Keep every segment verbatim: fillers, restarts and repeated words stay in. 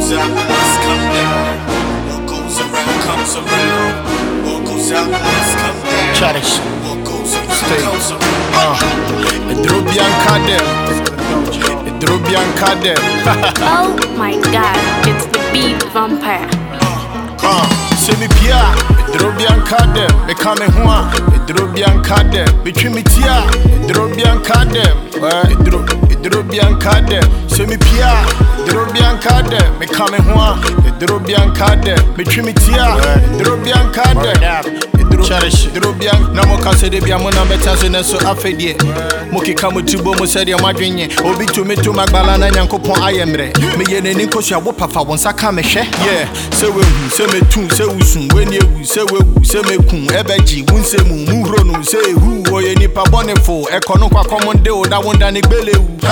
goes out must come down. What goes around comes around. What goes out must come down. Cherish. What goes around comes around. Uh, Edrobian Kadem. Edrobian Kadem. Oh my god, it's the beat vampire. Uh, Semi Pia. Edrobian Kadem. Me coming home. Edrobian Kadem. Between me tia. Edrobian Kadem. Edro. Edrobian Kadem. Semi Pia. Edrobian Kadem. Me coming home. Edrobian Kadem. Between me tia. Edrobian Kadem. Cherish, Drobian, Namoka said, Biamona Betas and so affedie. Moki Kamutubo Musadia Madrinia, Obi to me to Magbalana Yankopon Ayemre. Me and Nicosia Wopapa once I come a share. Yeah, so we say me too, say we soon, when you say we say me kun, Ebeji, Winsemu, Murono, say who or any pabonefo, Econoqua common deal, that one Danny Bele.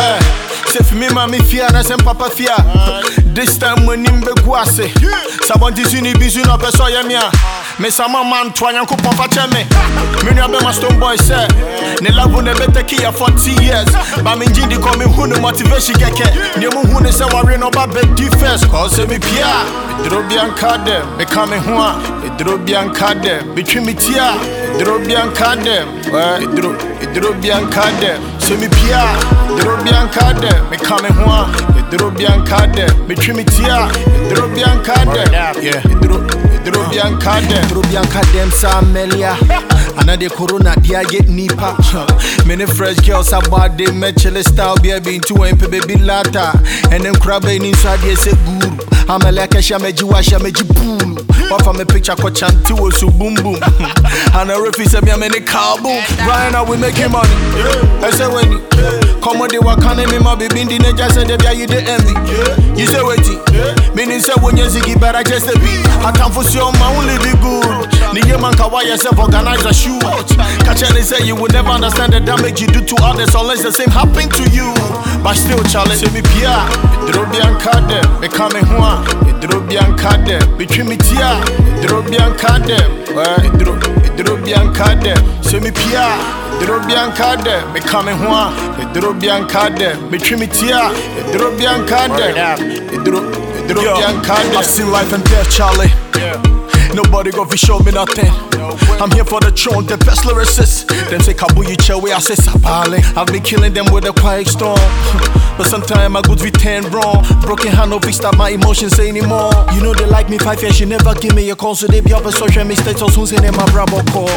Say for me, mammy fear, and some papa fear. This time when Nimbe Guase, Sabon Disney Bizun of a Soyamia. Me sama man twanya ko papa cheme me nua be my stone boy say ne love ne better kia forty years ba me njindi ko me hu no motivation keke ne mu hu ne say worry no ba be first cause me pia Edrobian Kadem me come hu a Edrobian Kadem between me tia Edrobian Kadem Edro Edrobian Kadem so me pia Edrobian Kadem me come hu a Edrobian Kadem between me tia Edrobian Kadem yeah Edro Edrobian Kadem Edrobian Kadem sa Amelia another corona dia get nipa many fresh girls about them mechele style be being two and baby lata and them crab in inside here say guru Amelia kesha meji washa meji pool what from a picture ko chanti wo so boom boom and a refi say me amene kaboom right now we making money I say when come on they wa kan me ma baby ndi na just say they you the envy you say wetin meaning say when you zigi better just be I can for your man only be good ni ye man ka why yourself organize a shoot catch and say you will never understand the damage you do to others unless the same happen to you but still challenge me pia Edrobian Kadem me coming home Edrobian Kadem between me tia Edrobian Kadem Edro Edrobian Kadem so me pia Edrobian Kadem me coming home Edrobian Kadem between me tia Edrobian Kadem Edro Edrobian Kadem I've seen life and death Charlie yeah. Nobody go fi show me nothing. I'm here for the throne, the best lyricists. Them say Kabuyi Chewe, I say Sapale. I've been killing them with a quiet storm. But sometimes my goods be ten wrong. Broken hand no fix stop my emotions anymore. You know they like me five years, you never give me a call. So they be up a social mistakes, so soon say them my bravo call.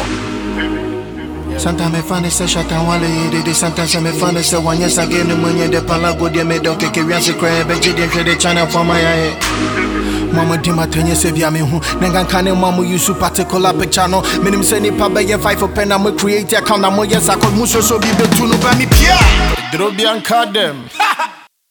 Sometimes I find it say shut down while they did. Sometimes I find it say one yes again. The money the palago they made don't take a real crab. But you didn't the channel for my eye. Mama Dima Tanya Sevia me who Nangan Kane Mamu use particular picture no minim say ni pa be five for pen am create account am yes I could muso so be be to no ba me pia Edrobian Kadem